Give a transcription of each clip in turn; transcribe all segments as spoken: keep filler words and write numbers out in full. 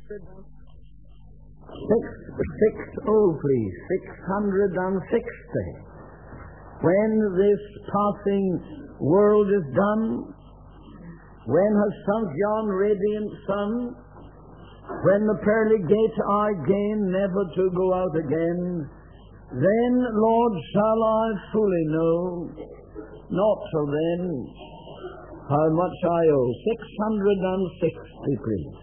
Six, six, oh please, six hundred and sixty. When this passing world is done, when has sunk yon radiant sun, when the pearly gates are gained, never to go out again, then, Lord, shall I fully know, not till then, how much I owe. Six hundred and sixty, please.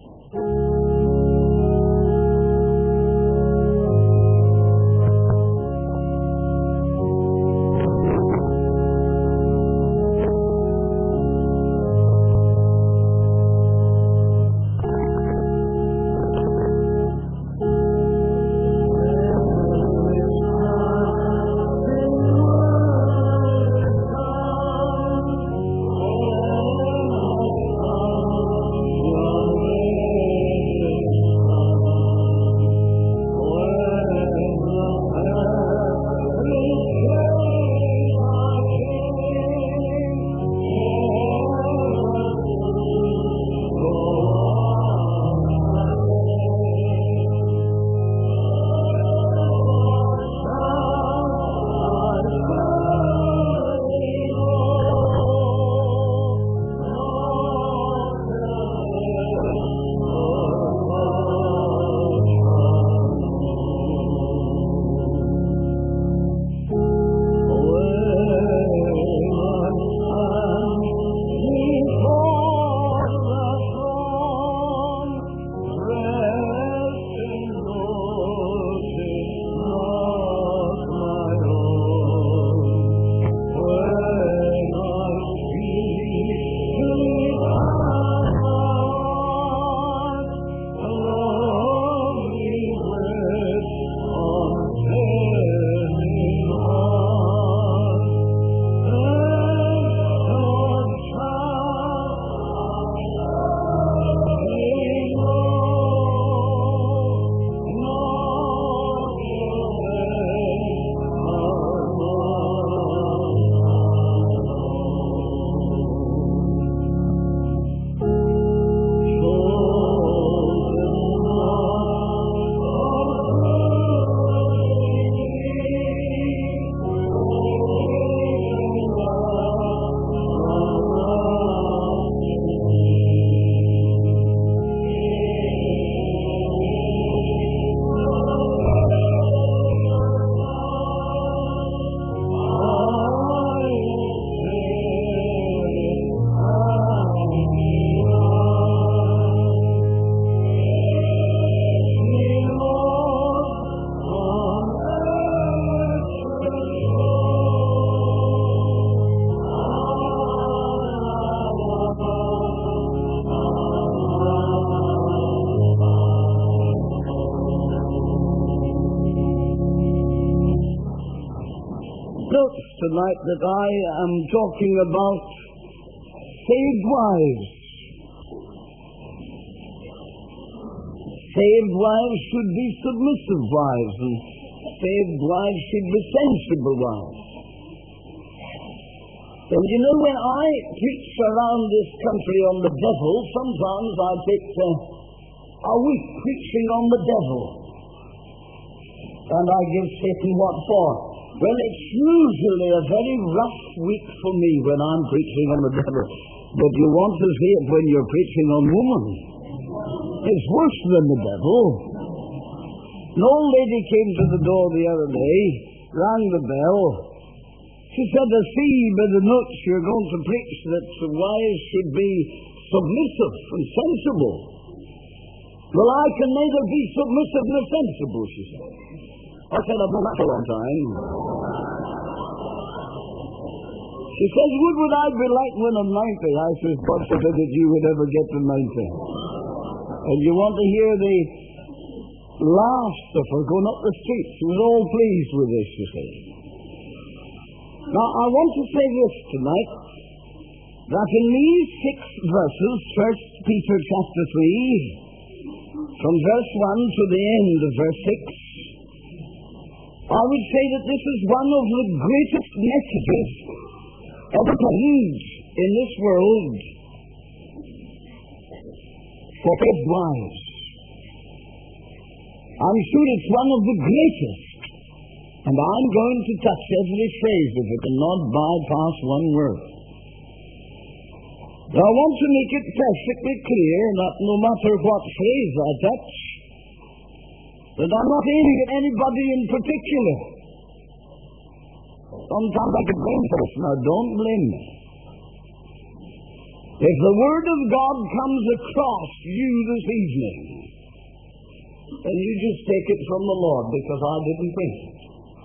Tonight that I am talking about saved wives. Saved wives should be submissive wives, and saved wives should be sensible wives. And you know, when I preach around this country on the devil, sometimes I take uh, a week preaching on the devil. And I give Satan what for? Well, it's usually a very rough week for me when I'm preaching on the devil. But you want to see it when you're preaching on woman. It's worse than the devil. An old lady came to the door the other day, rang the bell. She said, I see by the notes you're going to preach that the wives should be submissive and sensible. Well, I can neither be submissive nor sensible, she said. I said, I've done that for a long time. She says, what would I be like when I'm ninety? I says, God forbid that you would ever get to ninety. And you want to hear the last of her going up the street. She was all pleased with this, you see. Now, I want to say this tonight, that in these six verses, First Peter chapter three, from verse one to the end of verse six, I would say that this is one of the greatest messages ever penned in this world for saved wives. I'm sure it's one of the greatest. And I'm going to touch every phrase of it and not bypass one word. Now, I want to make it perfectly clear that no matter what phrase I touch, that I'm not aiming at anybody in particular. Sometimes I can blame folks. Now, don't blame me. If the Word of God comes across you this evening, then you just take it from the Lord, because I didn't think it.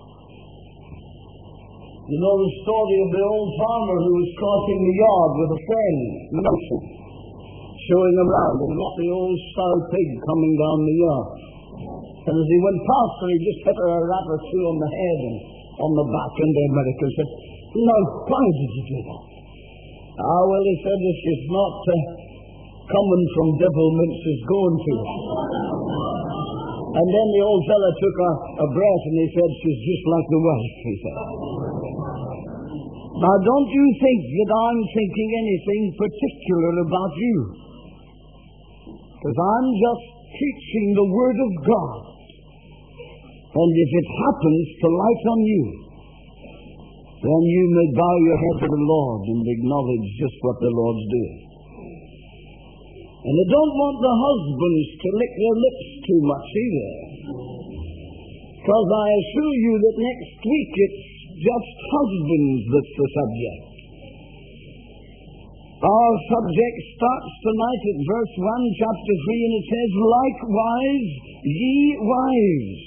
You know the story of the old farmer who was crossing the yard with a friend, Nelson, showing him around, and got the old sow pig coming down the yard. And as he went past her, he just hit her a rap or two on the head and on the back, and the American said, "Now, why did you do that?" Ah, well, he said, "If she's not uh, coming from devil mince, she's going to." And then the old fella took a, a breath and he said, "She's just like the wife," he said. Now, don't you think that I'm thinking anything particular about you. Because I'm just teaching the Word of God. And if it happens to light on you, then you may bow your head to the Lord and acknowledge just what the Lord's doing. And I don't want the husbands to lick their lips too much either. Because I assure you that next week it's just husbands that's the subject. Our subject starts tonight at verse one, chapter three, and it says, "Likewise, ye wives."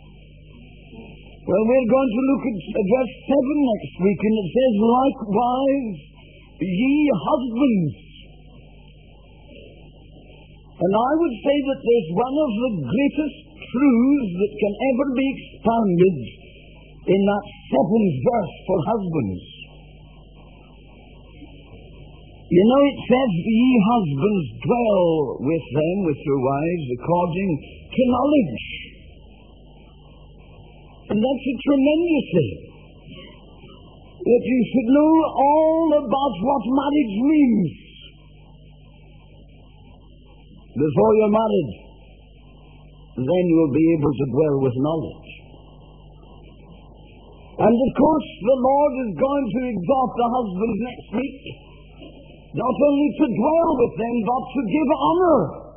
Well, we're going to look at verse seven next week, and it says, "Likewise, ye husbands." And I would say that there's one of the greatest truths that can ever be expounded in that seventh verse for husbands. You know, it says, "Ye husbands, dwell with them, with your wives, according to knowledge." And that's a tremendous thing. That you should know all about what marriage means before you're married. Then you'll be able to dwell with knowledge. And of course, the Lord is going to exhort the husbands next week, not only to dwell with them, but to give honor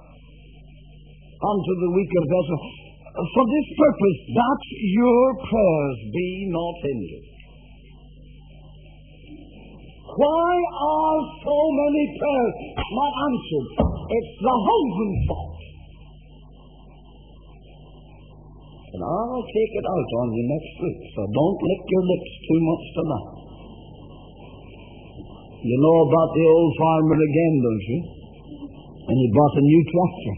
unto the weaker vessel. For this purpose, that your prayers be not hindered. Why are so many prayers not answered? It's the husband's fault. And I'll take it out on you next week, so don't lick your lips too much tonight. You know about the old farmer again, don't you? And he bought a new tractor.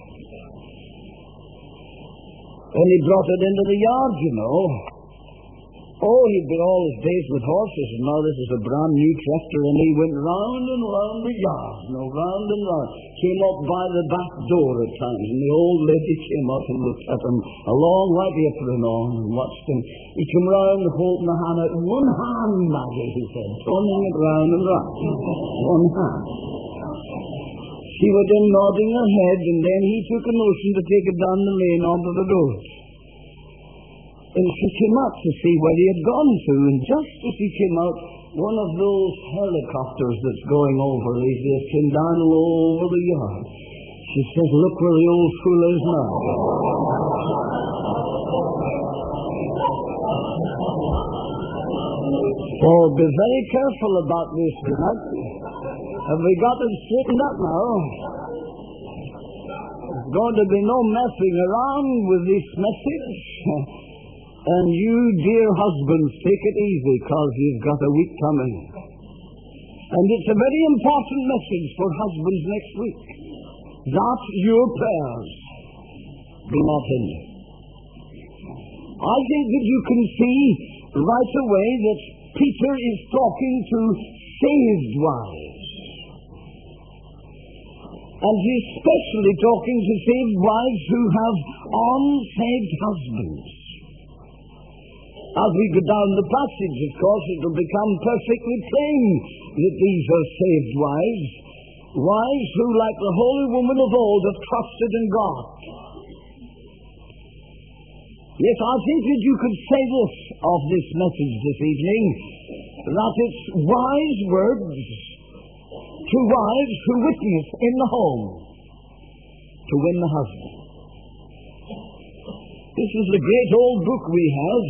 And he brought it into the yard, you know. Oh, he'd been all his days with horses, and now this is a brand new tractor, and he went round and round the yard, you know, round and round. Came up by the back door at times, and the old lady came up and looked at him, a long white apron on, and watched him. He came round holding the hand out. "One hand, Maggie," he said, turning it round and round. One hand. She was then nodding her head, and then he took a notion to take it down the lane onto the road. And she came out to see where he had gone to, and just as he came out, one of those helicopters that's going over these days came down all over the yard. She says, "Look where the old fool is now." So be very careful about this tonight. Have we got it straightened up now? There's going to be no messing around with this message. And you, dear husbands, take it easy, because you've got a week coming. And it's a very important message for husbands next week. That your prayers be not hindered. I think that you can see right away that Peter is talking to saved wives. And he's especially talking to saved wives who have unsaved husbands. As we go down the passage, of course, it will become perfectly plain that these are saved wives. Wives who, like the holy woman of old, have trusted in God. Yes, I think that you could say this of this message this evening, that it's wise words to wives who witness in the home to win the husband. This is the great old book we have.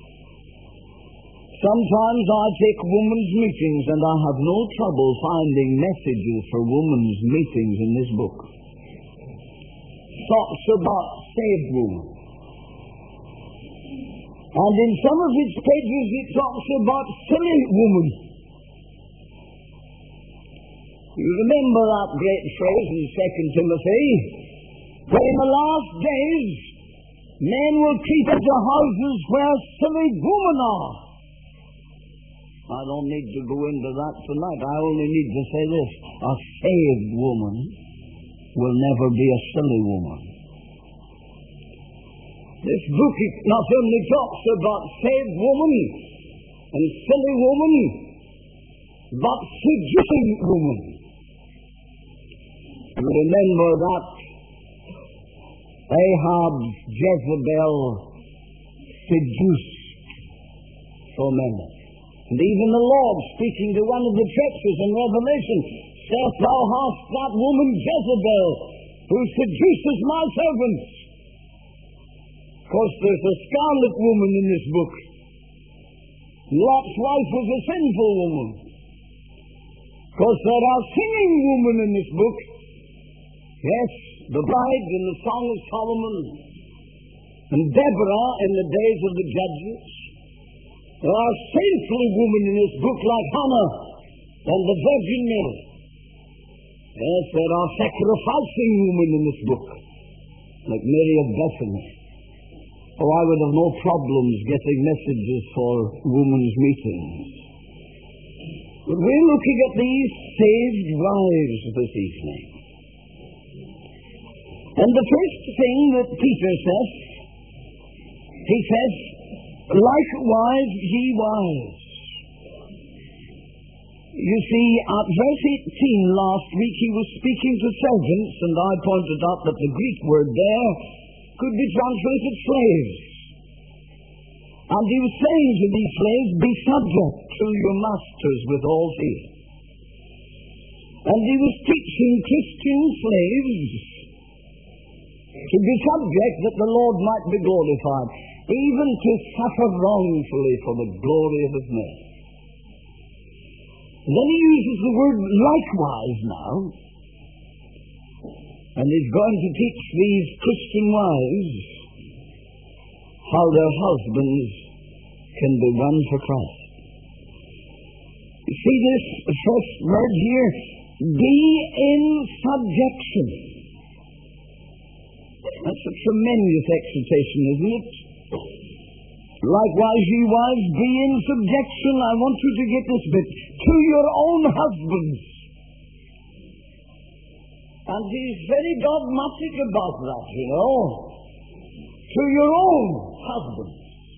Sometimes I take women's meetings and I have no trouble finding messages for women's meetings in this book. Talks about saved women. And in some of its pages it talks about silly women. You remember that great phrase in Second Timothy? But in the last days, men will keep at the houses where silly women are. I don't need to go into that tonight. I only need to say this. A saved woman will never be a silly woman. This book not only talks about saved woman and silly woman, but seducing woman. You remember that Ahab, Jezebel, seduced so many. And even the Lord, speaking to one of the churches in Revelation, saith, Thou hast that woman Jezebel, who seduces my servants. Of course, there's a scarlet woman in this book. Lot's wife was a sinful woman. Of course, there are singing women in this book. Yes, the bride in the Song of Solomon, and Deborah in the days of the judges. There are saintly women in this book like Hannah and the Virgin Mary. Yes, there are sacrificing women in this book like Mary of Bethany. Oh, I would have no problems getting messages for women's meetings. But we're looking at these saved wives this evening. And the first thing that Peter says, he says, likewise ye wives. You see, at verse eighteen last week he was speaking to servants, and I pointed out that the Greek word there could be translated slaves. And he was saying to these slaves, be subject to your masters with all fear. And he was teaching Christian slaves to be subject that the Lord might be glorified, even to suffer wrongfully for the glory of his name. Then he uses the word likewise now, and he's going to teach these Christian wives how their husbands can be won for Christ. You see this first word here, be in subjection. That's a tremendous exhortation, isn't it? Likewise, ye wives, be in subjection. I want you to get this bit. To your own husbands. And he's very dogmatic about that, you know. To your own husbands.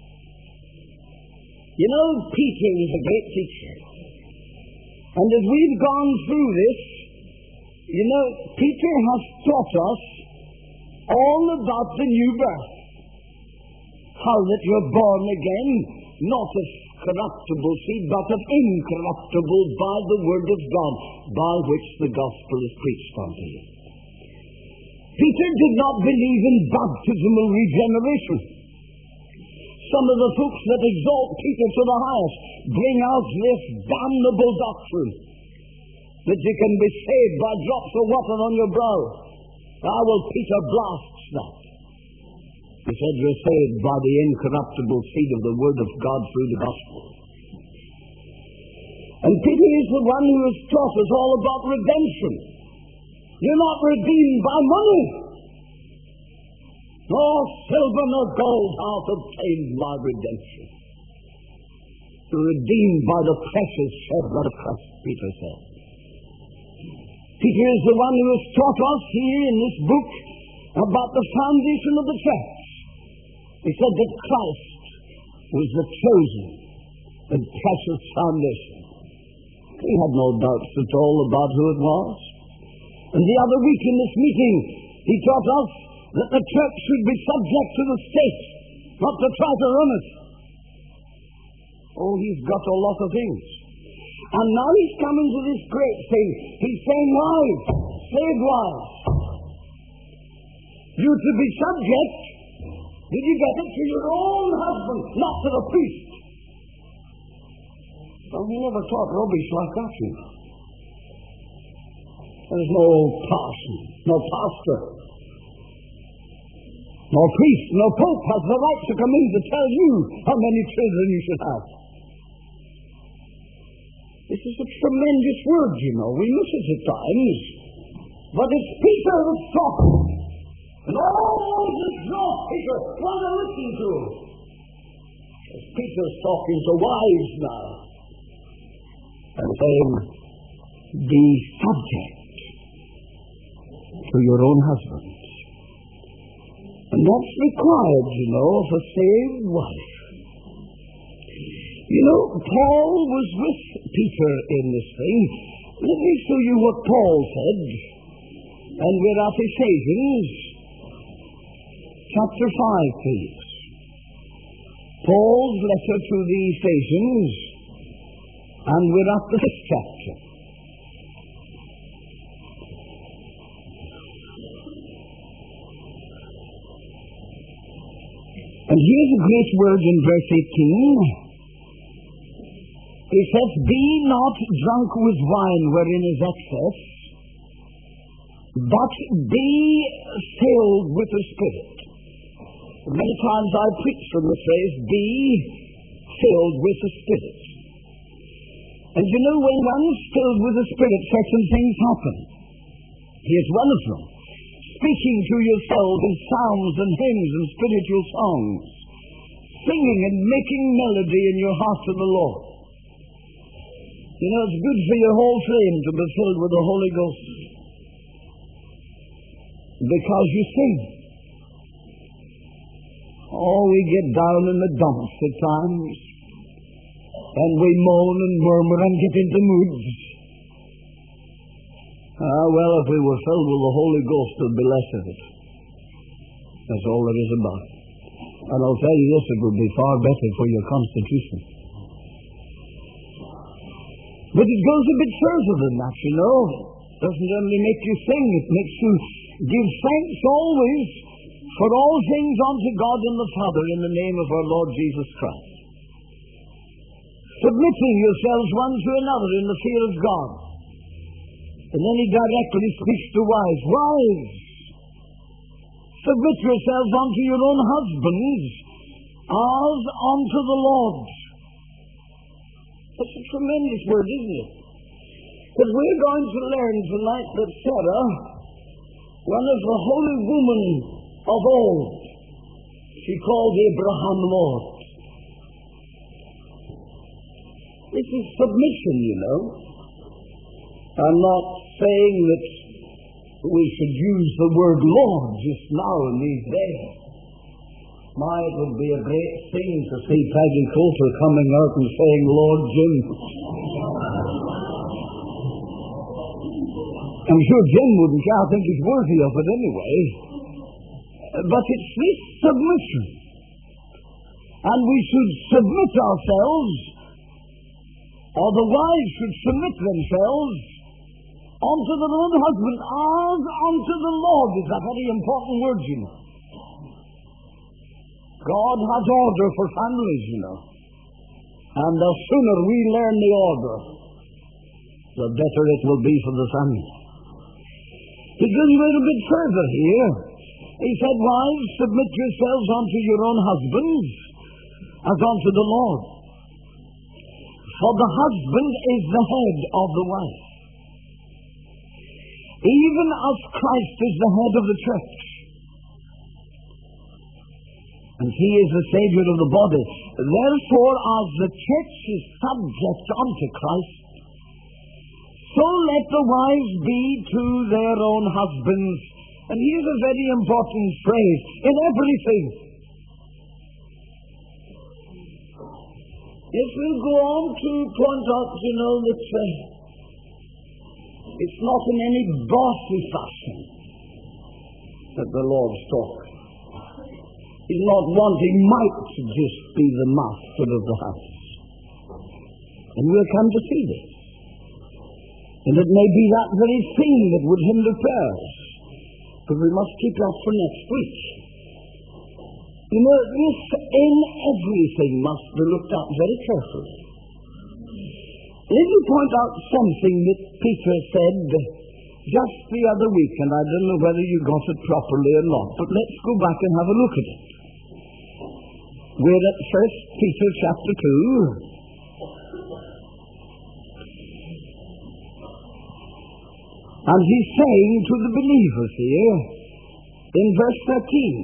You know, Peter is a great teacher. And as we've gone through this, you know, Peter has taught us all about the new birth. How that you're born again, not of corruptible seed, but of incorruptible by the word of God, by which the gospel is preached unto you. Peter did not believe in baptismal regeneration. Some of the folks that exalt Peter to the highest bring out this damnable doctrine that you can be saved by drops of water on your brow. Ah, well, Peter blasts that. He said, you're saved by the incorruptible seed of the word of God through the gospel. And Peter is the one who has taught us all about redemption. You're not redeemed by money. Nor silver nor gold hath obtained my redemption. You're redeemed by the precious shed blood of Christ, Peter said. Peter is the one who has taught us here in this book about the foundation of the church. He said that Christ was the chosen and precious foundation. He had no doubts at all about who it was. And the other week in this meeting, he taught us that the church should be subject to the state. not to try to run it. Oh, he's got a lot of things. And now he's coming to this great thing. He's saying, wives, slave wives, you to be subject, did you get it, to your own husband, not to the priest. Well, he never taught rubbish like that, you know. There's no parson, no pastor, no priest, no pope has the right to come in to tell you how many children you should have. This is a tremendous word, you know. We miss it at times. But it's Peter that's talking. And all this not Peter want to listen to him. As Peter's talking to wives now. And saying, be subject to your own husbands. And that's required, you know, of a saved wife. You know, Paul was with Peter in this thing. Let me show you what Paul said. And we're at Ephesians chapter five, please. Paul's letter to the Ephesians, and we're at the fifth chapter. And here's a great word in verse eighteen. He says, be not drunk with wine wherein is excess, but be filled with the Spirit. Many times I preach from the phrase, be filled with the Spirit. And you know, when one's filled with the Spirit, certain things happen. Here's one of them. Speaking to yourself in psalms and hymns and spiritual songs, singing and making melody in your heart to the Lord. You know, it's good for your whole frame to be filled with the Holy Ghost. Because you sing. Oh, we get down in the dumps at times. And we moan and murmur and get into moods. Ah, well, if we were filled with the Holy Ghost, there'd be less of it. That's all there is about it. And I'll tell you this, it would be far better for your constitution. But it goes a bit further than that, you know. It doesn't only make you sing, it makes you give thanks always for all things unto God and the Father in the name of our Lord Jesus Christ. Submitting yourselves one to another in the fear of God. And then he directly speaks to wives. Wives, submit yourselves unto your own husbands as unto the Lord. That's a tremendous word, isn't it? Because we're going to learn tonight that Sarah, one of the holy women of old, she called Abraham Lord. This is submission, you know. I'm not saying that we should use the word Lord just now in these days. My, it would be a great thing to see Peggy Coulter coming out and saying, Lord Jim. I'm sure Jim wouldn't care. I think he's worthy of it anyway. But it's this submission. And we should submit ourselves, or the wives should submit themselves unto their own husband as unto the Lord. It's a very important word, you know. God has order for families, you know. And the sooner we learn the order, the better it will be for the family. He goes a little bit further here. He said, wives, submit yourselves unto your own husbands as unto the Lord. For the husband is the head of the wife, even as Christ is the head of the church. And he is the Savior of the body. Therefore, as the church is subject unto Christ, so let the wives be to their own husbands. And here's a very important phrase. In everything. If we go on to point out, you know, that uh, it's not in any bossy fashion that the Lord's talking. He's not wanting might to just be the master of the house. And we'll come to see this. And it may be that very thing that would hinder prayers. But we must keep that for next week. You know, this in everything must be looked at very carefully. Let me point out something that Peter said just the other week, and I don't know whether you got it properly or not, but let's go back and have a look at it. We're at First Peter chapter two. And he's saying to the believers here, in verse thirteen,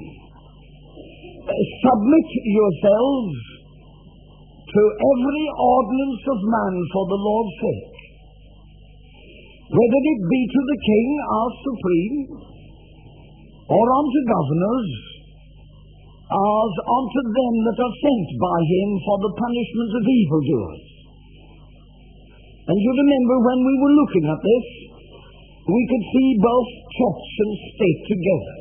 submit yourselves to every ordinance of man for the Lord's sake, whether it be to the king as supreme, or unto governors, as unto them that are sent by him for the punishment of evildoers. And you remember when we were looking at this, we could see both church and state together.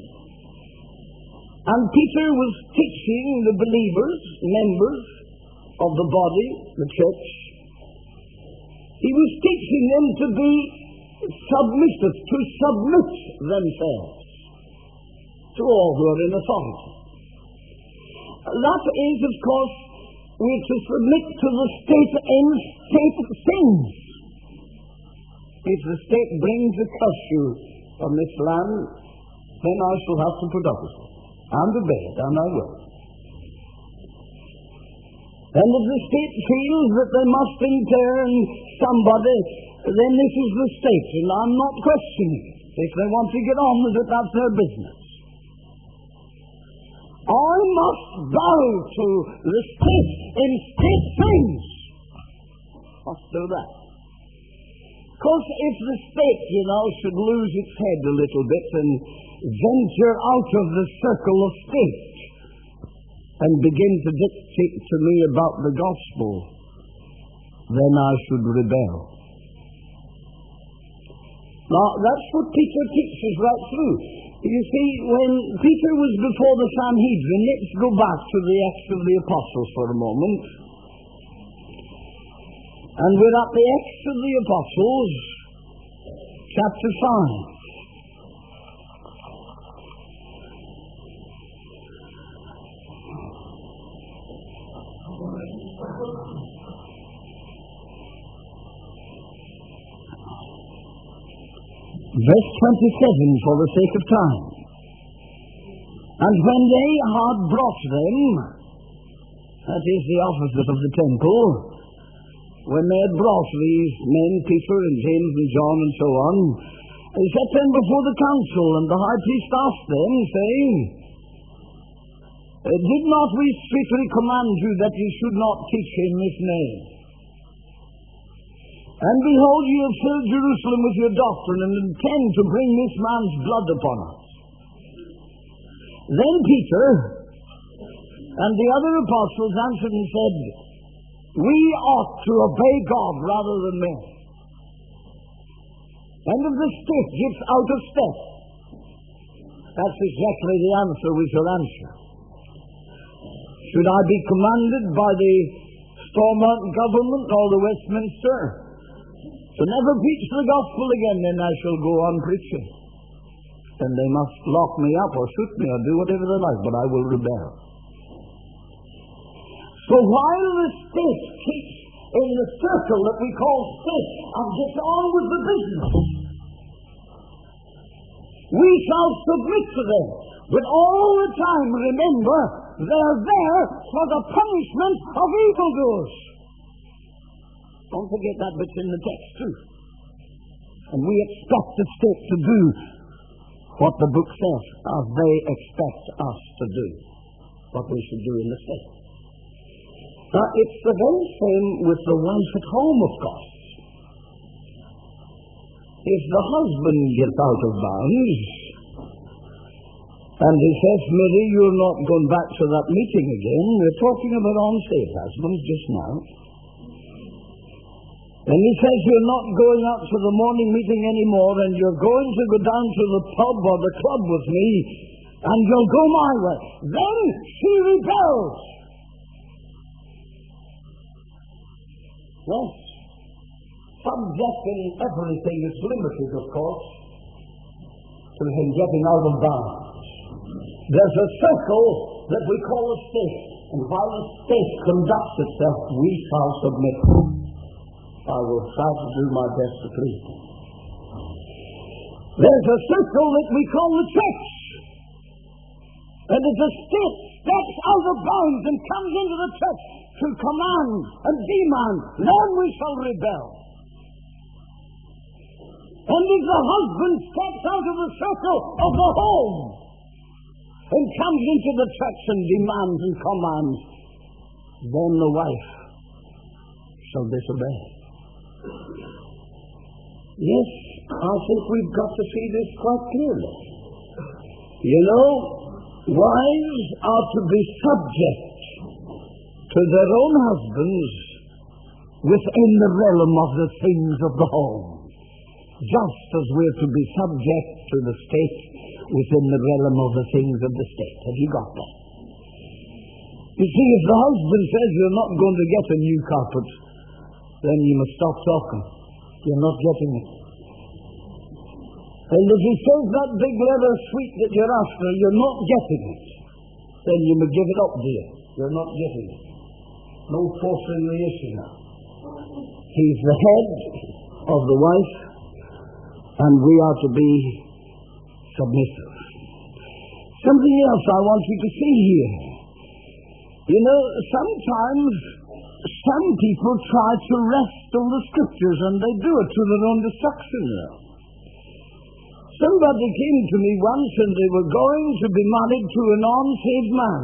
And Peter was teaching the believers, members of the body, the church. He was teaching them to be submissive, to submit themselves to all who are in authority. That is, of course, we're to submit to the state in state things. If the state brings a curfew on this land, then I shall have to put up with it, and obey it, and I will. And if the state feels that they must intern somebody, then this is the state, and I'm not questioning it. If they want to get on with it, that's their business. I must bow to the state in state things. Must do that. Because if the state, you know, should lose its head a little bit and venture out of the circle of state and begin to dictate to me about the gospel, then I should rebel. Now, that's what Peter teaches right through. You see, when Peter was before the Sanhedrin, let's go back to the Acts of the Apostles for a moment. And we're at the Acts of the Apostles, chapter five. Verse twenty-seven, for the sake of time. And when they had brought them, that is the officers of the temple, when they had brought these men, Peter and James and John and so on, they set them before the council, and the high priest asked them, saying, Did not we strictly command you that you should not teach in this name? And behold, ye have filled Jerusalem with your doctrine, and intend to bring this man's blood upon us. Then Peter and the other apostles answered and said, We ought to obey God rather than men. And if the state gets out of step, that's exactly the answer we shall answer. Should I be commanded by the Stormont government or the Westminster to never preach the gospel again, then I shall go on preaching. And they must lock me up or shoot me or do whatever they like, but I will rebel. So while the state keeps in the circle that we call state and gets on with the business, we shall submit to them. But all the time, remember, they're there for the punishment of evildoers. Don't forget that bit's in the text too. And we expect the state to do what the book says, as they expect us to do what we should do in the state. Now, it's the very same with the wife at home, of course. If the husband gets out of bounds and he says, Mary, you're not going back to that meeting again, we're talking about on-state husbands just now. And he says, you're not going out to the morning meeting anymore, and you're going to go down to the pub or the club with me, and you'll go my way. Then she rebels. Yes, subjecting everything is limited, of course, to him getting out of bounds. There's a circle that we call a state, and while the state conducts itself, we shall submit. I will try to do my best to please him. There's a circle that we call the church, and if the state steps out of bounds and comes into the church to command and demand, then we shall rebel. And if the husband steps out of the circle of the home and comes into the church and demands and commands, then the wife shall disobey. Yes, I think we've got to see this quite clearly. You know, wives are to be subject to their own husbands within the realm of the things of the home, just as we're to be subject to the state within the realm of the things of the state. Have you got that? You see, if the husband says you're not going to get a new carpet, then you must stop talking. You're not getting it. And if he says that big leather suite that you're after, you're not getting it, then you must give it up, dear. You're not getting it. No forcing the issue now. He's the head of the wife, and we are to be submissive. Something else I want you to see here. You know, sometimes some people try to wrest on the scriptures, and they do it to their own destruction. You know. Somebody came to me once, and they were going to be married to a non-saved man.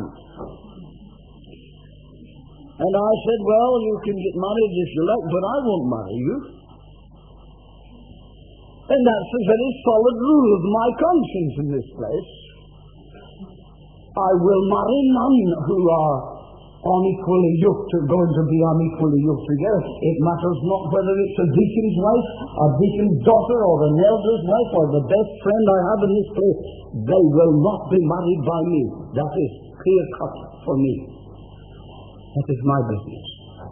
And I said, well, you can get married if you like, but I won't marry you. And that's a very solid rule of my conscience in this place. I will marry none who are unequally yoked or going to be unequally yoked together. It matters not whether it's a deacon's wife, a deacon's daughter, or an elder's wife, or the best friend I have in this place. They will not be married by me. That is clear cut for me. That is my business.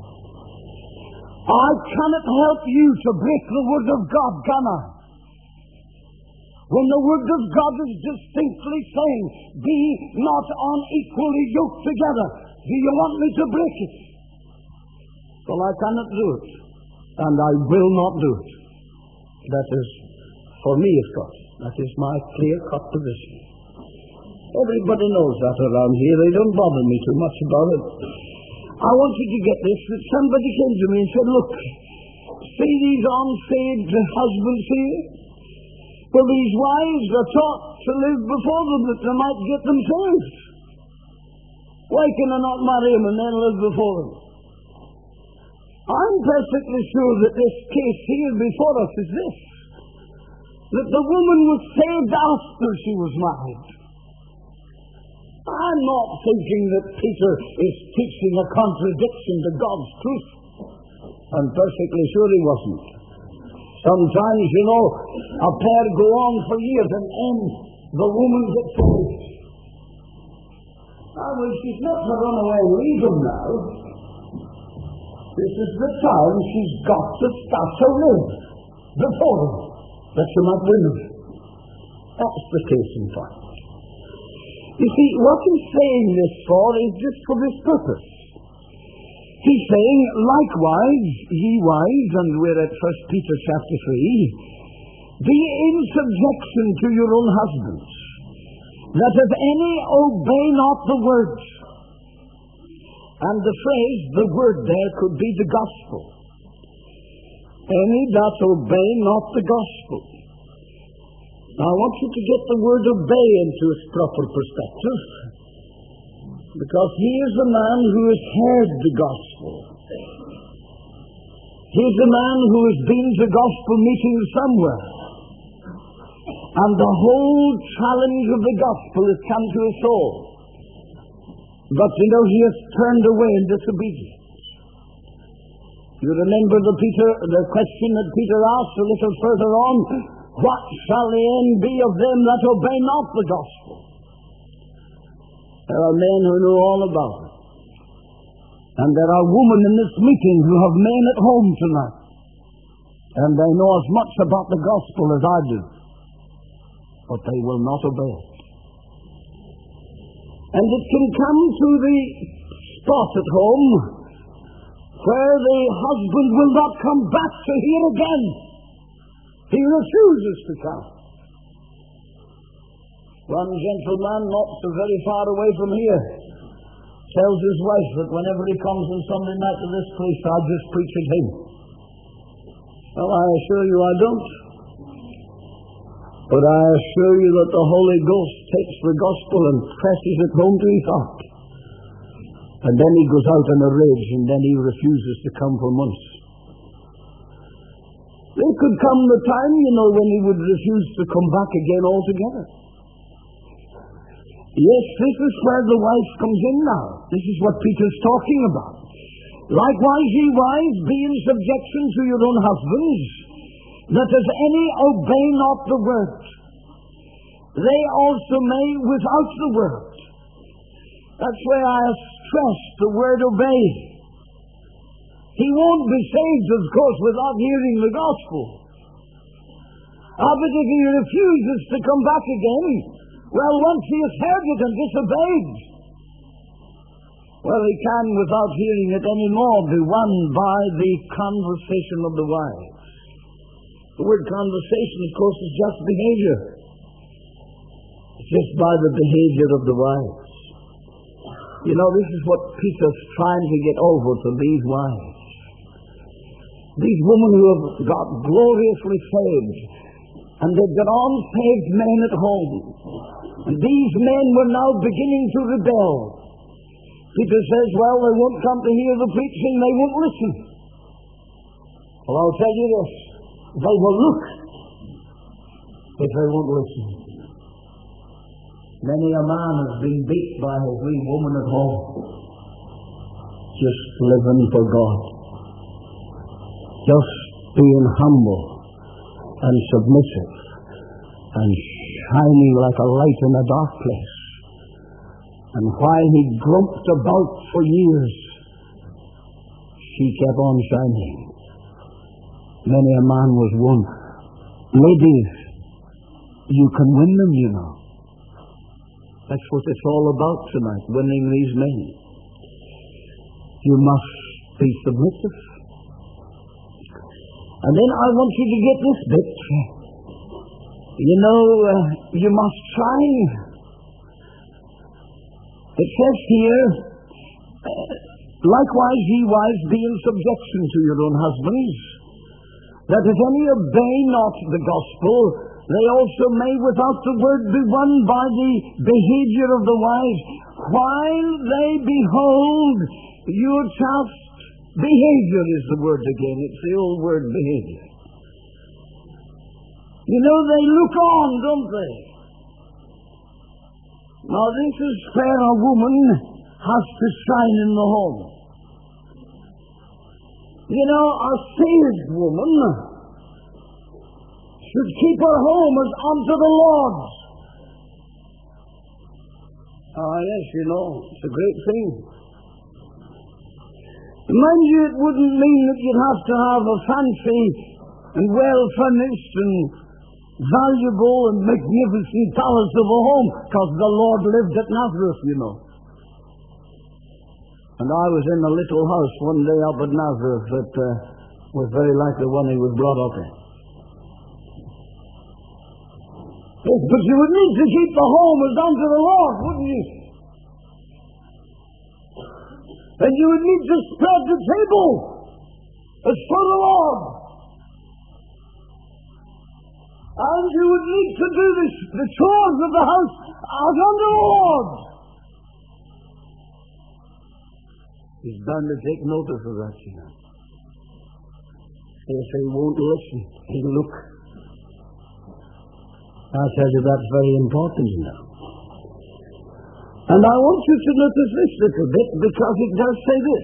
I cannot help you to break the word of God, can I? When the word of God is distinctly saying, be not unequally yoked together, do you want me to break it? Well, I cannot do it, and I will not do it. That is, for me, of course, that is my clear-cut position. Everybody knows that around here. They don't bother me too much about it. I want you to get this, that somebody came to me and said, look, see these unsaved husbands here? Well, these wives are taught to live before them that they might get them saved. Why can I not marry him and then live before him? I'm perfectly sure that this case here before us is this, that the woman was saved after she was married. I'm not thinking that Peter is teaching a contradiction to God's truth. I'm perfectly sure he wasn't. Sometimes, you know, a pair go on for years and end the woman gets saved. Now, well, she's not to run away and leave him now. This is the time she's got to start to live before him, that she might live. That's the case in point. You see, what he's saying this for is just for this purpose. He's saying, likewise, ye wives, and we're at First Peter chapter three, be in subjection to your own husbands, that if any obey not the word. And the phrase, the word there, could be the gospel. Any that obey not the gospel. Now, I want you to get the word obey into its proper perspective, because he is a man who has heard the gospel. He is a man who has been to gospel meetings somewhere, and the whole challenge of the gospel has come to his soul. But, you know, he has turned away in disobedience. You remember the Peter, the question that Peter asked a little further on, what shall the end be of them that obey not the gospel? There are men who know all about it. And there are women in this meeting who have men at home tonight. And they know as much about the gospel as I do. But they will not obey it. And it can come to the spot at home where the husband will not come back to hear again. He refuses to come. One gentleman, not so very far away from here, tells his wife that whenever he comes on Sunday night to this place, I just preach at him. Well, I assure you I don't. But I assure you that the Holy Ghost takes the gospel and presses it home to his heart. And then he goes out in a rage, and then he refuses to come for months. There could come the time, you know, when he would refuse to come back again altogether. Yes, this is where the wife comes in now. This is what Peter's talking about. Likewise, ye wives, be in subjection to your own husbands, that as any obey not the word, they also may without the word. That's where I stress the word obey. He won't be saved, of course, without hearing the gospel. Ah, but if he refuses to come back again, well, once he has heard it and disobeyed, well, he can, without hearing it any more, be won by the conversation of the wives. The word conversation, of course, is just behavior. It's just by the behavior of the wives. You know, this is what Peter's trying to get over to these wives. These women who have got gloriously saved, and they've got unsaved men at home. And these men were now beginning to rebel. Peter says, well, they won't come to hear the preaching, they won't listen. Well, I'll tell you this, they will look if they won't listen. Many a man has been beat by his wee woman at home, just living for God, just being humble and submissive and shining like a light in a dark place. And while he groped about for years, she kept on shining. Many a man was won. Ladies, you can win them, you know. That's what it's all about tonight, winning these men. You must be submissive. And then I want you to get this bit. You know, uh, you must try. It says here, uh, likewise ye wives be in subjection to your own husbands, that if any obey not the gospel, they also may without the word be won by the behavior of the wives, while they behold your chaste behavior is the word again. It's the old word behavior. You know, they look on, don't they? Now, this is where a woman has to shine in the home. You know, a saved woman should keep her home as unto the Lord's. Ah, yes, you know, it's a great thing. Mind you, it wouldn't mean that you'd have to have a fancy and well-furnished and valuable and magnificent palace of a home, because the Lord lived at Nazareth, you know. And I was in a little house one day up at Nazareth that uh, was very like the one he was brought up in. Yes, but you would need to keep the home as unto the Lord, wouldn't you? And you would need to spread the table as for the Lord. And you would need to do this, the chores of the house as unto the Lord. He's bound to take notice of that, you know. If he won't listen, he'll look. I tell you, that's very important, you know. And I want you to notice this little bit, because it does say this.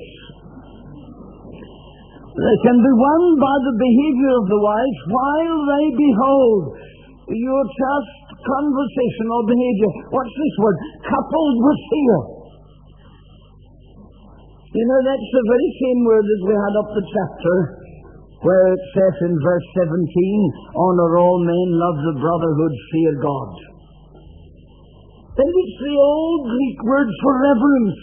They can be won by the behavior of the wife while they behold your chaste conversation or behavior, watch this word, coupled with fear. You know, that's the very same word that we had up the chapter, where it says in verse seventeen, honor all men, love the brotherhood, fear God. Then it's the old Greek word for reverence.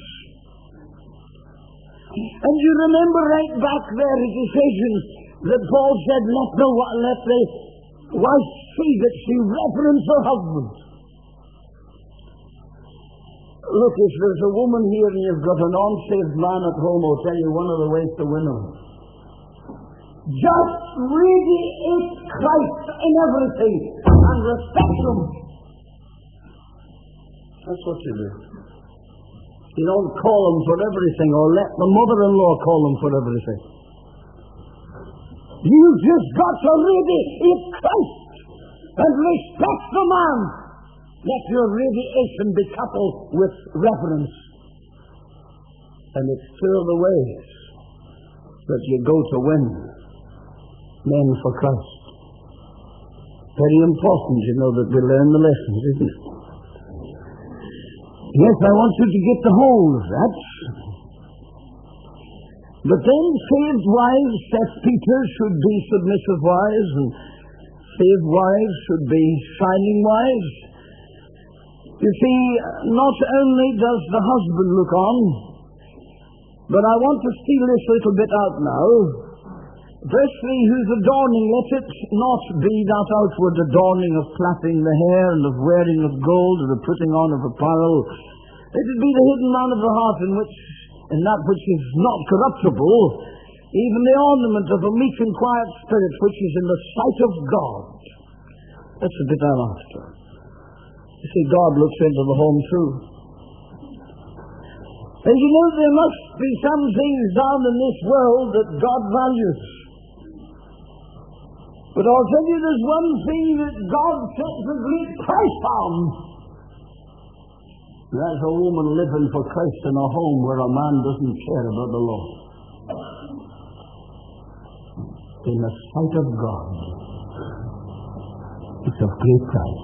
And you remember right back there in Ephesians that Paul said, let the, let the wife see that she reverence her husband. Look, if there's a woman here and you've got an unsaved man at home, I'll tell you one of the ways to win him. Just radiate Christ in everything and respect him. That's what you do. You don't call him for everything or let the mother-in-law call him for everything. You've just got to radiate Christ and respect the man. Let your radiation be coupled with reverence. And it's two of the ways that you go to win men for Christ. Very important, you know, that we learn the lessons, isn't it? Yes, I want you to get the whole of that. But then saved wives, says Peter, should be submissive wives, and saved wives should be shining wives. You see, not only does the husband look on, but I want to steal this little bit out now. Verse three, whose adorning, let it not be that outward adorning of plaiting the hair and of wearing of gold and of putting on of apparel. Let it be the hidden man of the heart in which, in that which is not corruptible, even the ornament of a meek and quiet spirit which is in the sight of God. That's the bit I'm after. You see, God looks into the home too. And you know, there must be some things down in this world that God values. But I'll tell you, there's one thing that God sets a great price on. That's a woman living for Christ in a home where a man doesn't care about the law. In the sight of God, it's of great price.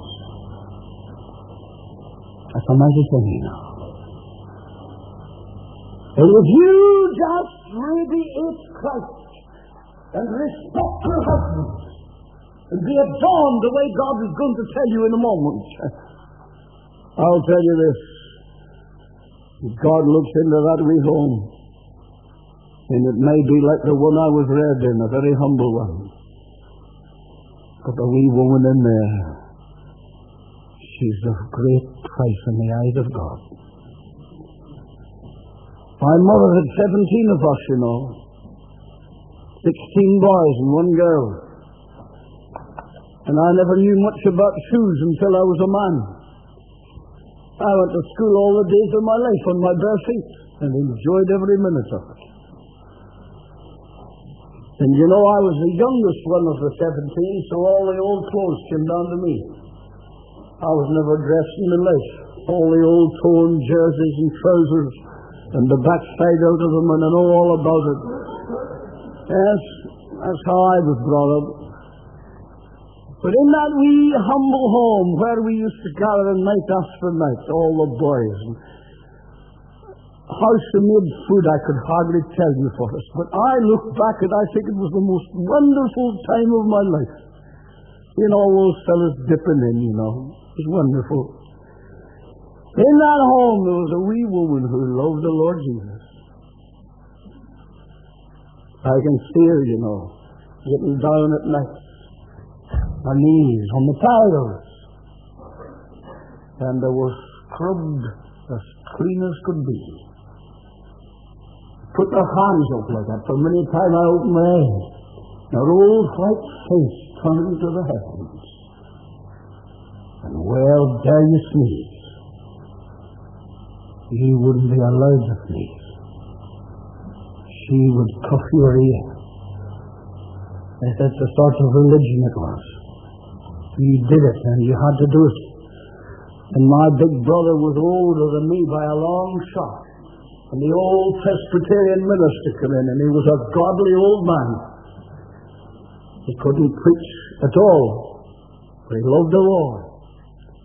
That's a mighty thing, you know. And if you just radiate Christ and respect your husband and be adorned the way God is going to tell you in a moment, I'll tell you this. God looks into that wee home, and it may be like the one I was reared in, a very humble one. But the wee woman in there, she's of great price in the eyes of God. My mother had seventeen of us, you know. Sixteen boys and one girl. And I never knew much about shoes until I was a man. I went to school all the days of my life on my bare feet and enjoyed every minute of it. And you know, I was the youngest one of the seventeen, so all the old clothes came down to me. I was never dressed in my life. All the old torn jerseys and trousers and the backside out of them, and I know all about it. Yes, that's how I was brought up. But in that wee humble home where we used to gather night after night, all the boys, and house-made food I could hardly tell you for us. But I look back and I think it was the most wonderful time of my life. Seeing all those fellas dipping in, you know. It was wonderful. In that home there was a wee woman who loved the Lord Jesus. I can see her, you know, getting down at night, her knees on the tiles, and they were scrubbed as clean as could be. Put their hands up like that, for many times I opened my eyes, her old white face turned to the heavens. And well, there you sneeze. You wouldn't be allowed to sneeze. She would cuff your ear. That's the sort of religion it was. You did it, and you had to do it. And my big brother was older than me by a long shot. And the old Presbyterian minister came in, and he was a godly old man. He couldn't preach at all, but he loved the Lord.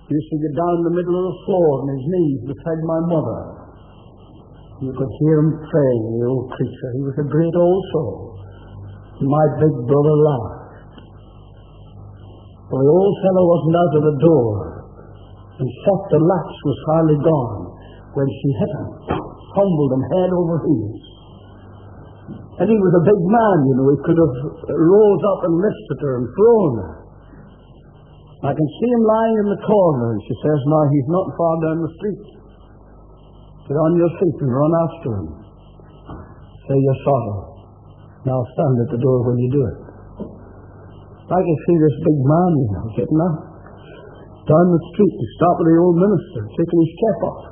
He used to get down in the middle of the floor on his knees beside my mother. You could hear him praying, the old creature. He was a great old soul. My big brother laughed. Well, the old fellow wasn't out of the door. In fact, the latch was hardly gone when she hit him, tumbled him head over heels. And he was a big man, you know. He could have rose up and lifted her and thrown her. I can see him lying in the corner, and she says, "Now, he's not far down the street. Get on your feet and run after him. Say you're sorry. Now stand at the door when you do it." I can see this big man, you know, getting up down the street to stop at the old minister, taking his cap off.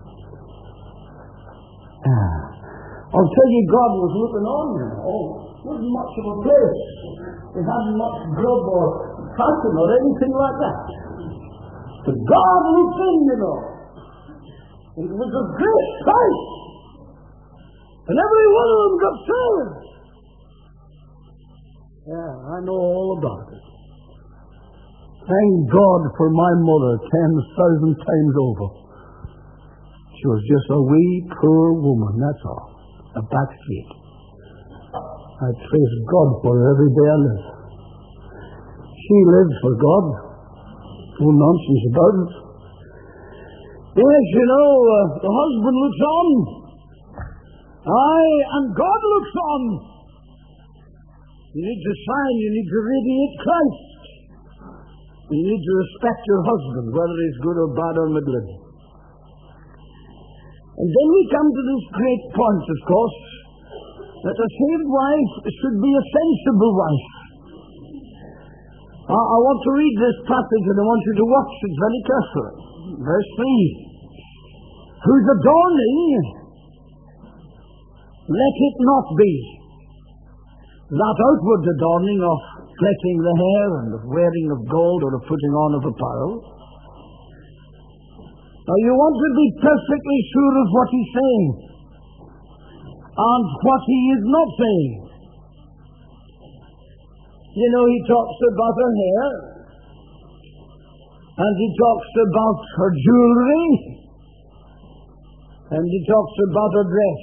I'll tell you, God was looking on, you know. Oh, it wasn't much of a place. It hadn't much grub or cotton or anything like that. But God looked in, you know. It was a great sight. And every one of them got saved. Yeah, I know all about it. Thank God for my mother ten thousand times over. She was just a wee, poor woman, that's all. A backstreet. I praise God for her every day I live. She lives for God. No nonsense about it. Yes, you know, uh, the husband looks on. Aye, and God looks on. You need to shine, you need to radiate Christ. You need to respect your husband, whether he's good or bad or middling. And then we come to this great point, of course, that a saved wife should be a sensible wife. I, I want to read this passage and I want you to watch it very carefully. Verse three. Whose adorning, let it not be that outward adorning of plaiting the hair and of wearing of gold or of putting on of apparel. Now you want to be perfectly sure of what he's saying and what he is not saying. You know, he talks about her hair and he talks about her jewelry and he talks about her dress.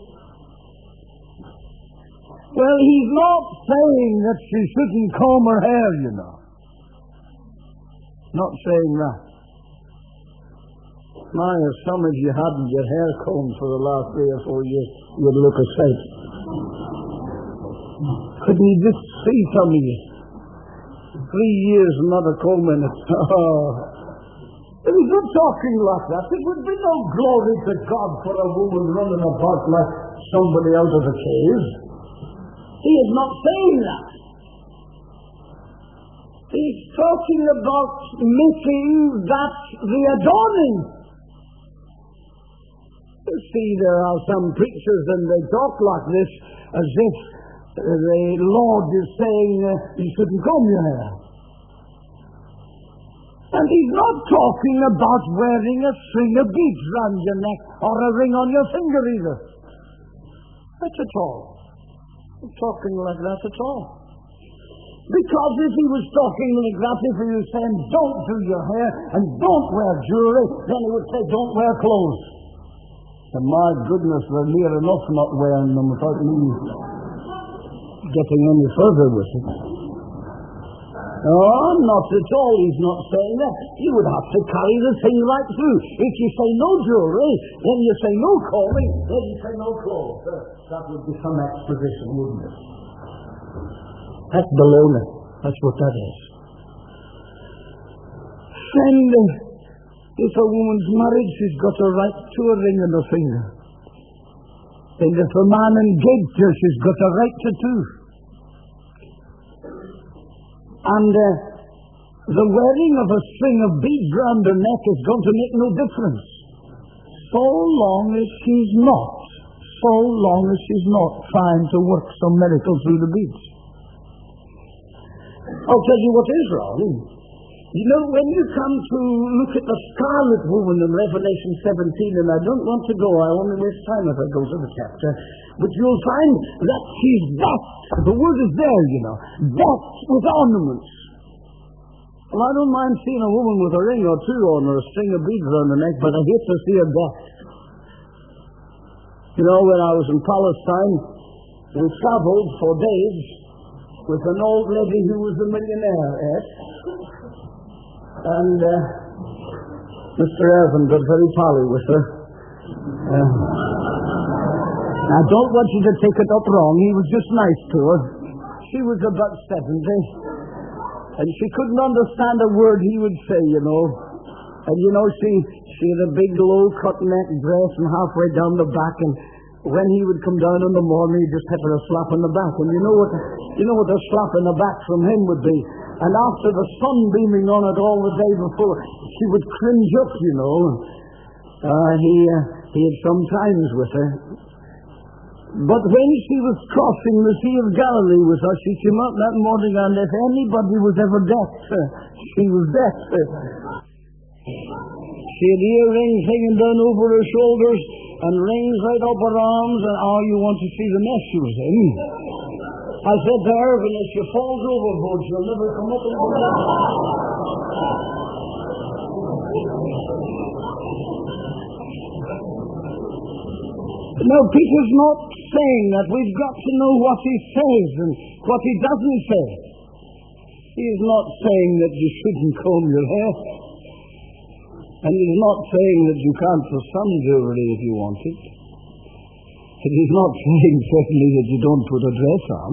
Well, he's not saying that she shouldn't comb her hair, you know. Not saying that. My, if some of you hadn't your hair combed for the last three or four years, you'd look a sight. Couldn't you just see some of you? Three years and not a comb in it. Oh. If he's not talking like that, it would be no glory to God for a woman running about like somebody out of a cave. He is not saying that. He's talking about making that the adorning. You see, there are some preachers and they talk like this as if the Lord is saying uh, you shouldn't comb your hair. And he's not talking about wearing a string of beads round your neck or a ring on your finger either. Not at all. Not talking like that at all. Because if he was talking like that, if he was saying don't do your hair and don't wear jewelry, then he would say don't wear clothes. And my goodness, they're near enough not wearing them without me getting any further with it. Oh, not at all. He's not saying that. You would have to carry the thing right through. If you say no jewelry, then you say no combing, then you say no clothes. Uh, that would be some exposition, wouldn't it? That's baloney. That's what that is. Friend, if a woman's married, she's got a right to a ring on her finger. And if a man engaged her, she's got a right to two. And uh, the wearing of a string of beads round her neck is going to make no difference. So long as she's not, so long as she's not trying to work some miracle through the beads. I'll tell you what is wrong. You know, when you come to look at the scarlet woman in Revelation seventeen, and I don't want to go, I only waste time if I go to the chapter, but you'll find that she's decked, the word is there, you know, decked with ornaments. Well, I don't mind seeing a woman with a ring or two on or a string of beads around her neck, but I hate to see her death. You know, when I was in Palestine, we traveled for days with an old lady who was a millionaire, yes? And uh, Mister Irvin got very pally with her. Uh, I don't want you to take it up wrong. He was just nice to her. She was about seventy. And she couldn't understand a word he would say, you know. And, you know, she, she had a big, low-cut neck dress and halfway down the back. And when he would come down in the morning, he just hit her a slap in the back. And you know what, you know what a slap in the back from him would be. And after the sun beaming on it all the day before, she would cringe up, you know. Uh, he, uh, he had some times with her. But when she was crossing the Sea of Galilee with us, she came out that morning, and if anybody was ever deaf, uh, she was deaf. Uh, she had earrings hanging down over her shoulders and rings right up her arms, and oh, you want to see the mess she was in. I said to Irvin, if she falls overboard, she'll never come up again. Now, Peter's not saying that we've got to know what he says and what he doesn't say. He's not saying that you shouldn't comb your hair. And he's not saying that you can't put some jewelry if you want it. And he's not saying, certainly, that you don't put a dress on.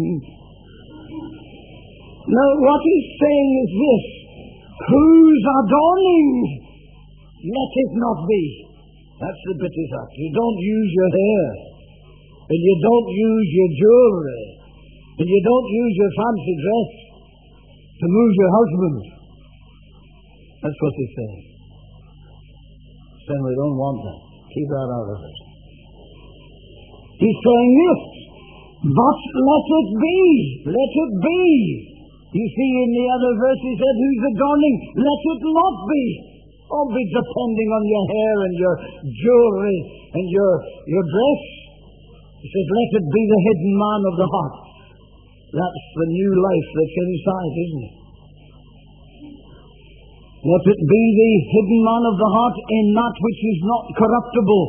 Now, what he's saying is this: whose adorning let it not be. That's the bit he's at. You don't use your hair, and you don't use your jewelry, and you don't use your fancy dress to move your husband. That's what he's saying. He's saying we don't want that. Keep that out of it. He's saying this: but let it be. Let it be. You see, in the other verse he said, whose adorning let it not be. Don't be depending on your hair and your jewelry and your your dress. He says, let it be the hidden man of the heart. That's the new life that's inside, isn't it? Let it be the hidden man of the heart in that which is not corruptible,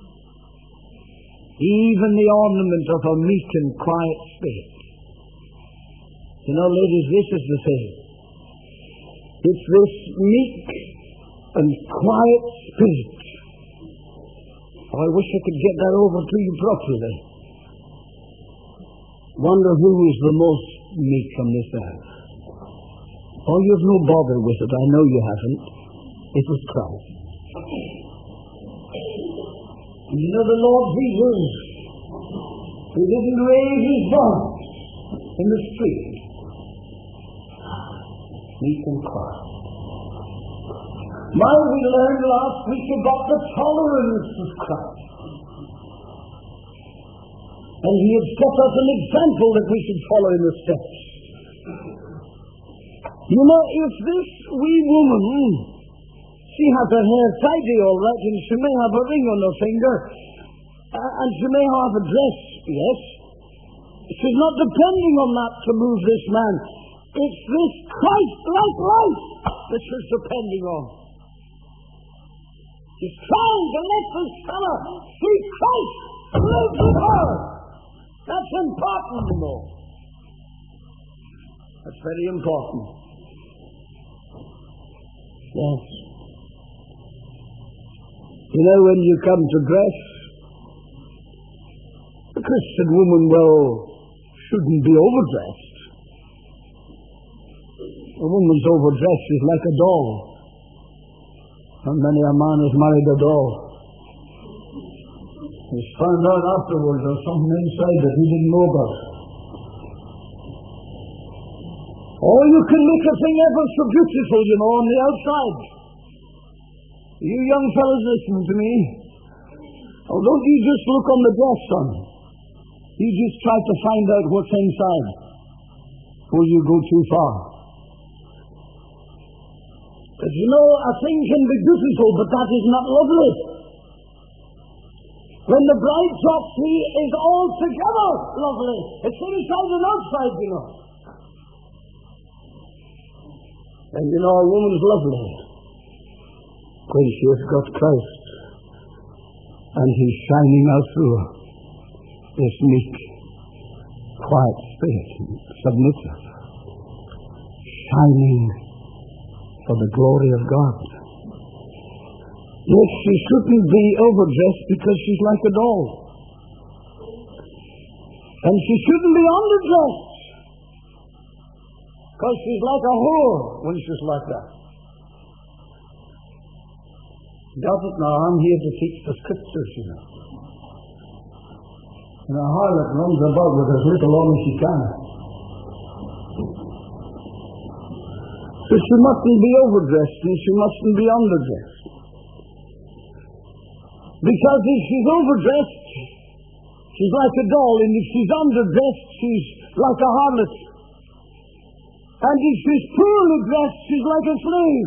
even the ornament of a meek and quiet spirit. You know, ladies, this is the thing. It's this meek and quiet spirit. Oh, I wish I could get that over to you properly. Wonder who is the most meek on this earth. Oh, you've no bother with it. I know you haven't. It was Christ. You know, the Lord Jesus, he didn't raise his voice in the street. Meek and quiet. Now we learned last week about the tolerance of Christ. And he had set us an example that we should follow in the steps. You know, if this wee woman, she has her hair tidy all right, and she may have a ring on her finger, and she may have a dress, yes. She's not depending on that to move this man. It's this Christ-like life that she's depending on. She's trying to let this fella see Christ live with her. That's important, you know. That's very important. Yes. You know, when you come to dress, a Christian woman, well, shouldn't be overdressed. A woman's overdressed is like a doll. And many a man has married a doll. He's found out afterwards there's something inside that he didn't know about. Oh, you can make a thing ever so beautiful, you know, on the outside. You young fellas listening to me. Oh, don't you just look on the dress, son. You just try to find out what's inside before you go too far. Because, you know, a thing can be beautiful, but that is not lovely. When the bride talks, he is altogether lovely. It's inside and outside, you know. And you know, a woman's lovely when she has got Christ and He's shining out through her. This meek, quiet spirit, submissive, shining for the glory of God. Yes, she shouldn't be overdressed because she's like a doll. And she shouldn't be underdressed because she's like a whore when she's like that. Doesn't know I'm here to teach the scriptures, you know. And a harlot runs about with as little on as she can. So she mustn't be overdressed and she mustn't be underdressed. Because if she's overdressed, she's like a doll, and if she's underdressed, she's like a harlot. And if she's poorly dressed, she's like a slave.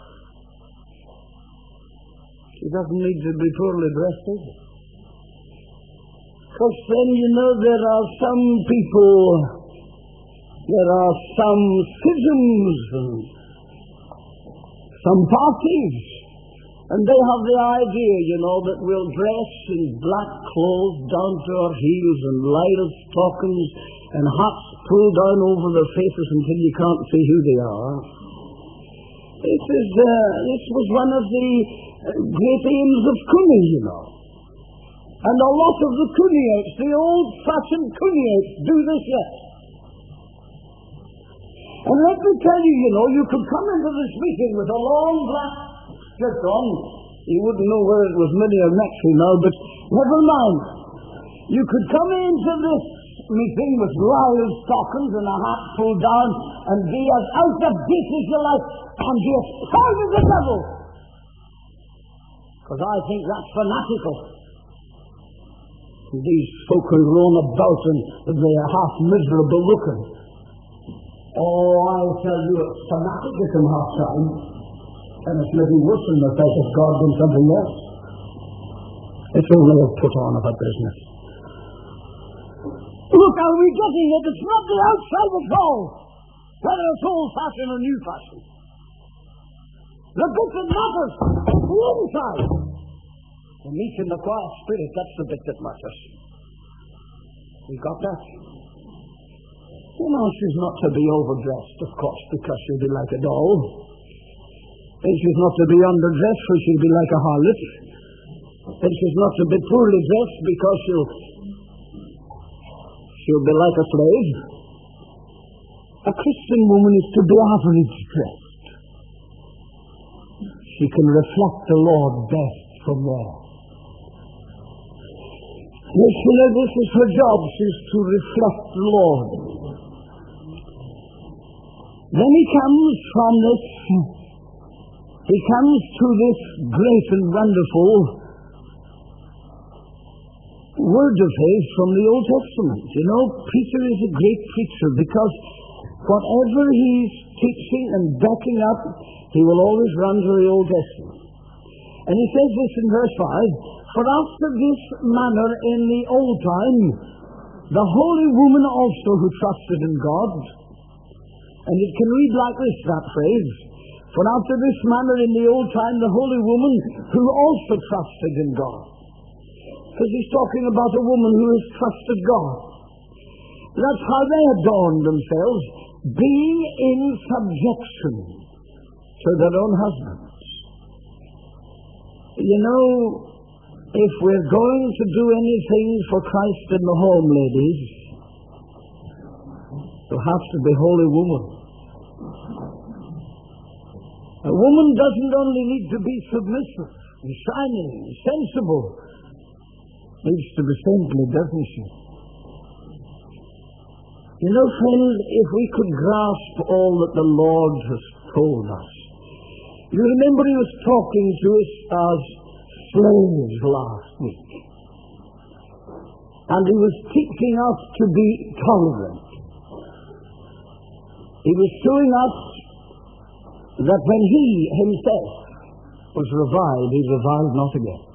She doesn't need to be poorly dressed either. Because then, you know, there are some people, there are some schisms and some parties, and they have the idea, you know, that we'll dress in black clothes down to our heels and lighter stockings and hats pulled down over their faces until you can't see who they are. This is, uh, this was one of the great aims of Cooney, you know. And a lot of the Cooneyites, the old-fashioned Cooneyites, do this yet. And let me tell you, you know, you could come into this meeting with a long black shirt on. You wouldn't know whether it was mini or maxi now, but never mind. You could come into this meeting with lyre stockings and a hat pulled down and be as out of date as you like and be as proud as the devil. Because I think that's fanatical. These folk are run about and they are half miserable looking. Oh, I tell you, it's fanaticism half time. And it's maybe worse than the fact of God than something else. It's a way of put on of a business. Look, are we getting it? It's not the outside at all. Whether it's old-fashioned or new-fashioned. The bit that matters is the inside. The meek and the quiet spirit, that's the bit that matters. We got that? You know, she's not to be overdressed, of course, because she'll be like a doll. And she's not to be underdressed, for she'll be like a harlot. And she's not to be poorly dressed, because she'll she'll be like a slave. A Christian woman is to be average dressed. She can reflect the Lord best from there. Yes, you know, this is her job. She's to reflect the Lord. Then he comes from this, he comes to this great and wonderful word of his from the Old Testament. You know, Peter is a great preacher because whatever he's teaching and backing up, he will always run to the Old Testament. And he says this in verse five, for after this manner in the old time, the holy woman also who trusted in God, and it can read like this, that phrase, for after this manner in the old time, the holy woman who also trusted in God. Because he's talking about a woman who has trusted God. That's how they adorned themselves, being in subjection to their own husbands. You know, if we're going to do anything for Christ in the home, ladies, you have to be holy woman. A woman doesn't only need to be submissive and shining and sensible, needs to be saintly, doesn't she? You know, friends, if we could grasp all that the Lord has told us. You remember he was talking to us as slaves last week. And he was teaching us to be tolerant. He was showing us that when he himself was reviled, he reviled not again.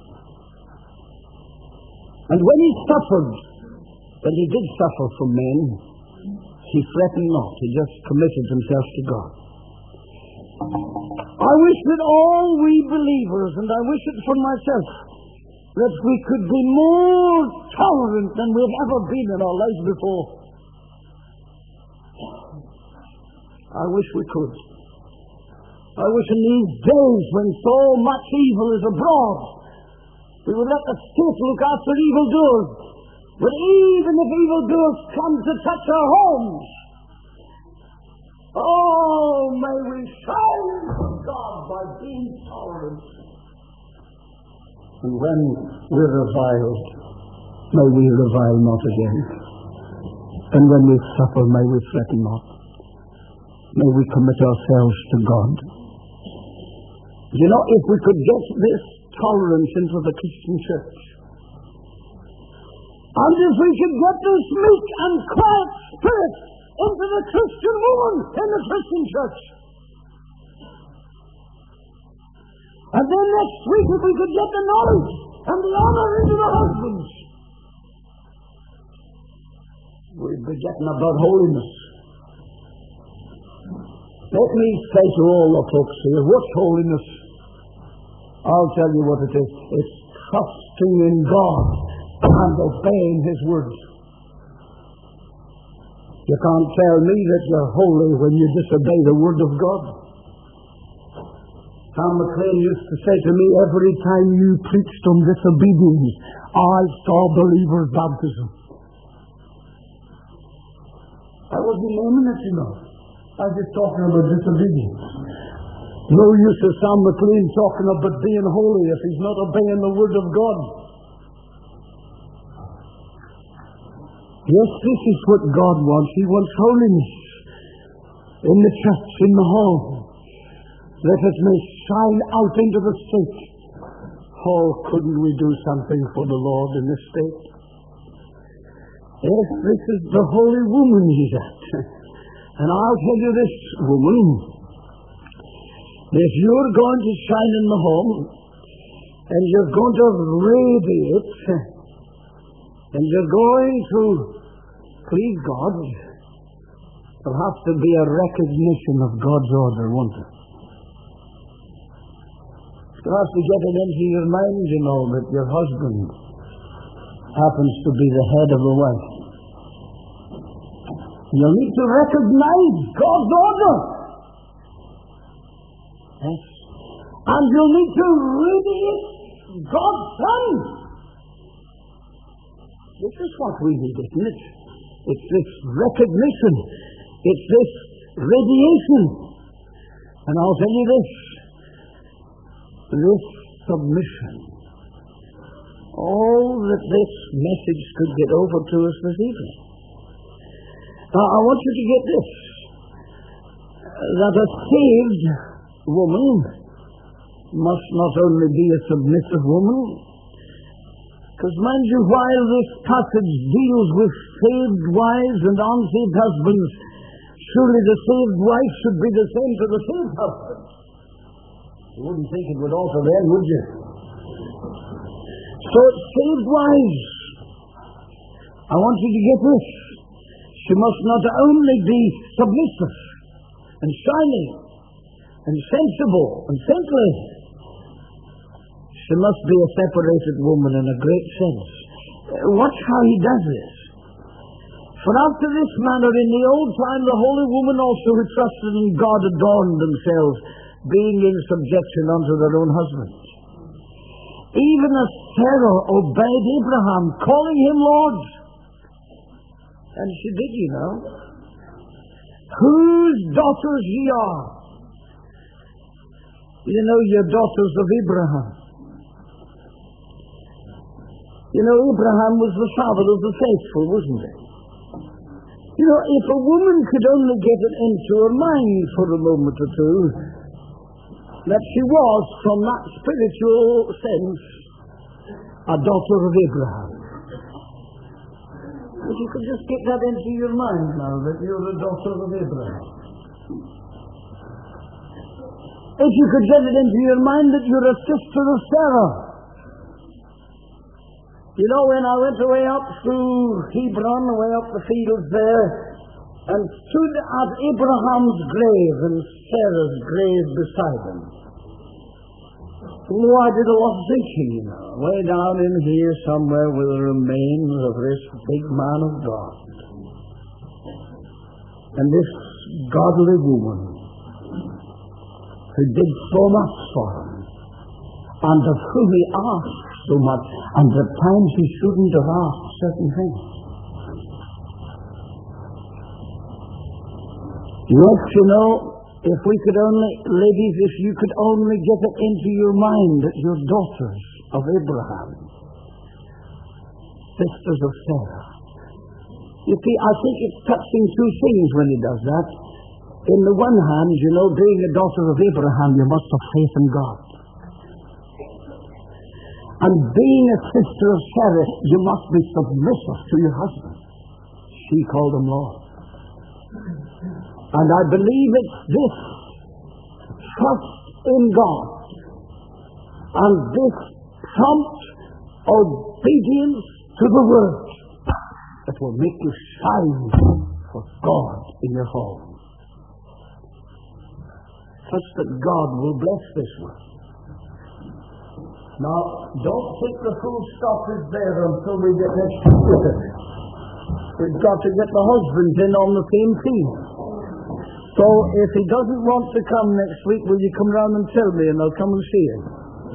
And when he suffered, when he did suffer from men, he threatened not. He just committed himself to God. I wish that all we believers, and I wish it for myself, that we could be more tolerant than we've ever been in our lives before. I wish we could. I wish in these days when so much evil is abroad, we would let the state look after evildoers. But even if evildoers come to touch our homes, oh, may we shine for God by being tolerant. And when we're reviled, may we revile not again. And when we suffer, may we threaten not. May we commit ourselves to God. You know, if we could get this tolerance into the Christian church, and if we could get this meek and quiet spirit into the Christian woman in the Christian church, and then next week if we could get the knowledge and the honor into the husbands, we'd be getting about holiness. Let me say to all the folks here, what's holiness? I'll tell you what it is. It's trusting in God and obeying His words. You can't tell me that you're holy when you disobey the word of God. Tom McLean used to say to me, every time you preached on disobedience, I saw believers' baptism. I wasn't naming it, you know. I was just talking about disobedience. No use of Sam McLean talking about being holy if he's not obeying the word of God. Yes, this is what God wants. He wants holiness in the church, in the home, that it may shine out into the state. Oh, couldn't we do something for the Lord in this state? Yes, this is the holy woman he's at. And I'll tell you this, woman, if you're going to shine in the home, and you're going to radiate, and you're going to please God, there'll have to be a recognition of God's order, won't there? You have to get it into your mind, you know, that your husband happens to be the head of the wife. You'll need to recognize God's order. Yes. And you'll need to radiate God's Son. This is what we need, isn't it? It's this recognition. It's this radiation. And I'll tell you this. This submission. All that this message could get over to us this evening. Now, I want you to get this. That a saved woman must not only be a submissive woman, because mind you, while this passage deals with saved wives and unsaved husbands, surely the saved wife should be the same to the saved husband. You wouldn't think it would alter then, would you? So, saved wives, I want you to get this. She must not only be submissive and shining and sensible and saintly. She must be a separated woman in a great sense. Watch how he does this. For after this manner in the old time the holy woman also who trusted in God adorned themselves, being in subjection unto their own husbands. Even as Sarah obeyed Abraham, calling him Lord. And she did, you know. Whose daughters ye are. You know, you're daughters of Abraham. You know, Abraham was the father of the faithful, wasn't he? You know, if a woman could only get it into her mind for a moment or two, that she was, from that spiritual sense, a daughter of Abraham. If you could just get that into your mind now, that you're a daughter of Abraham. If you could get it into your mind that you're a sister of Sarah. You know, when I went away up through Hebron, away up the fields there, and stood at Abraham's grave and Sarah's grave beside him. Oh, I did a lot of thinking, you know. Way down in here somewhere were the remains of this big man of God. And this godly woman who did so much for him, and of whom he asked so much, and at times he shouldn't have asked certain things. Yes, you know, if we could only, ladies, if you could only get it into your mind that you're daughters of Abraham, sisters of Sarah. You see, I think it's touching two things when he does that. In the one hand, you know, being a daughter of Abraham, you must have faith in God. And being a sister of Sarah, you must be submissive to your husband. She called him Lord. And I believe it's this trust in God and this prompt obedience to the Word that will make you shine for God in your home. Trust that God will bless this Word. Now, don't think the full stop is there until we get next week. We've got to get the husband in on the same theme. So if he doesn't want to come next week, will you come round and tell me and I'll come and see him?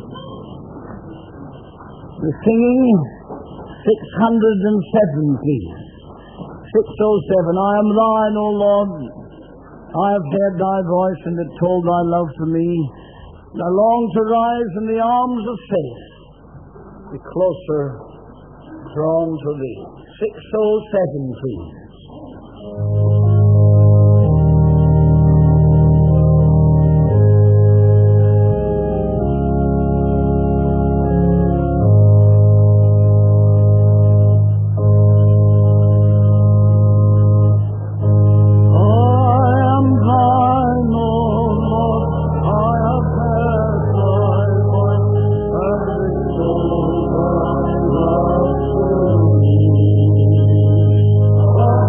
We're singing six hundred seven, please. six oh seven. I am thine, O Lord. I have heard thy voice and have told thy love to me. I long to rise in the arms of faith, be closer drawn to thee. six oh seven, please. Oh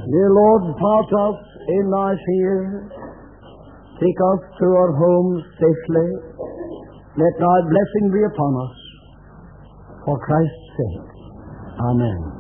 Dear Lord, part us in thy fear. Take us to our homes safely. Let thy blessing be upon us. For Christ's sake. Amen.